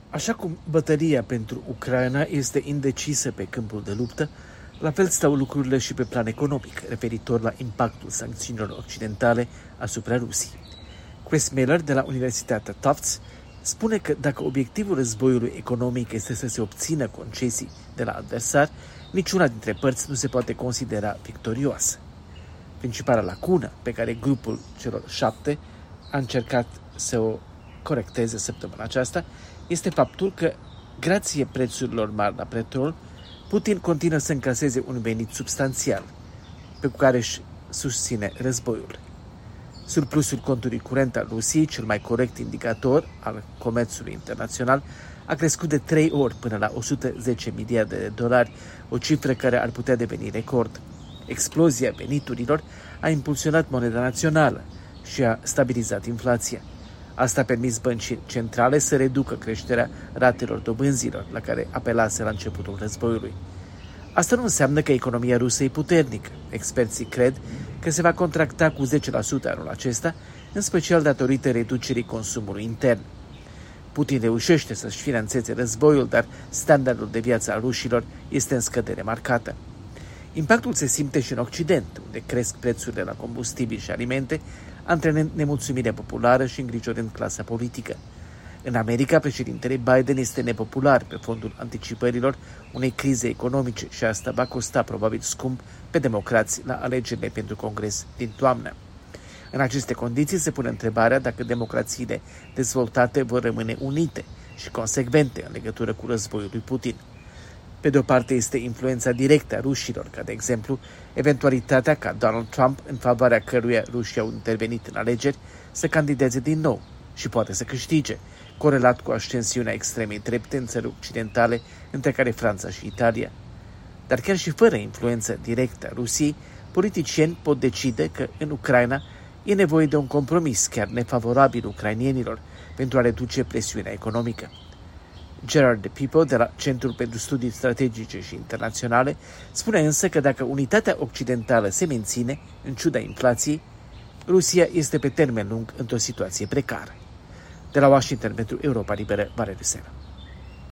Așa cum bătălia pentru Ucraina este indecisă pe câmpul de luptă, la fel stau lucrurile și pe plan economic, referitor la impactul sancțiunilor occidentale asupra Rusiei. Chris Miller, de la Universitatea Tufts, spune că dacă obiectivul războiului economic este să se obțină concesii de la adversar, niciuna dintre părți nu se poate considera victorioasă. Principala lacună pe care grupul celor 7 a încercat să o corecteze săptămâna aceasta este faptul că, grație prețurilor mari la petrol, Putin continuă să încaseze un venit substanțial, pe care își susține războiul. Surplusul contului curent al Rusiei, cel mai corect indicator al comerțului internațional, a crescut de 3 ori până la 110 miliarde de dolari, o cifră care ar putea deveni record. Explozia veniturilor a impulsionat moneda națională și a stabilizat inflația. Asta a permis băncii centrale să reducă creșterea ratelor dobânzilor la care apelase la începutul războiului. Asta nu înseamnă că economia rusă e puternică. Experții cred că se va contracta cu 10% anul acesta, în special datorită reducerii consumului intern. Putin reușește să-și finanțeze războiul, dar standardul de viață al rușilor este în scădere marcată. Impactul se simte și în Occident, unde cresc prețurile la combustibili și alimente, antrenând nemulțumirea populară și îngrijorând clasa politică. În America, președintele Biden este nepopular pe fondul anticipărilor unei crize economice și asta va costa probabil scump pe democrați la alegerile pentru Congres din toamnă. În aceste condiții se pune întrebarea dacă democrațiile dezvoltate vor rămâne unite și consecvente în legătură cu războiul lui Putin. Pe de o parte este influența directă a rușilor, ca de exemplu eventualitatea ca Donald Trump, în favoarea căruia rușii au intervenit în alegeri, să candideze din nou și poate să câștige, corelat cu ascensiunea extremei drepte în țări occidentale, între care Franța și Italia. Dar chiar și fără influență directă a Rusiei, politicieni pot decide că în Ucraina e nevoie de un compromis chiar nefavorabil ucrainienilor pentru a reduce presiunea economică. Gerard de Pipo, de la Centrul pentru Studii Strategice și Internaționale, spune însă că dacă unitatea occidentală se menține, în ciuda inflației, Rusia este pe termen lung într-o situație precară. De la Washington pentru Europa Liberă, Valeriu Sena.